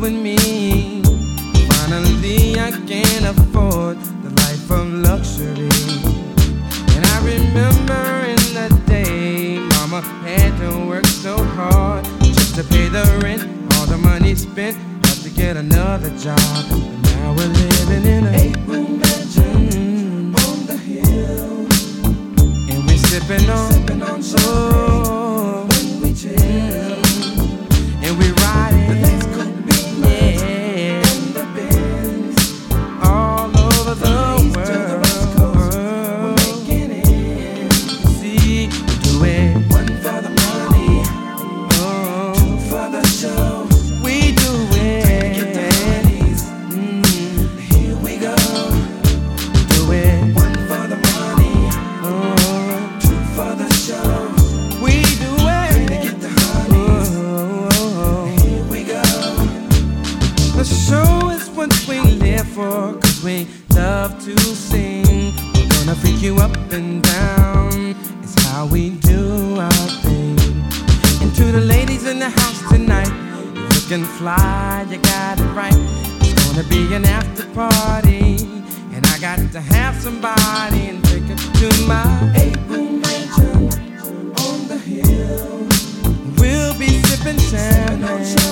with me. Finally I can afford the life of luxury. And I remember in the day mama had to work so hard just to pay the rent. All the money spent, had to get another job. But now we're living in an 8-room mansion on the hill. And we're sipping on champagne when we chill. And we riding the next could be in the Benz all over the world. To the West Coast, we're making it. See, we do it. One for the money, two for the show. We do it. Trying to get the honeys. Here we go. Do it. One for the money, two for the show. We do it. Trying to get the honeys. Here we go. The show is what we live for, 'cause we love to sing. We're gonna freak you up and down. It's how we do our thing. And to the ladies in the house tonight, you're looking fly, you got it right. It's gonna be an after party, and I got to have somebody and take it to my 8-room mansion on the hill. We'll be sipping champagne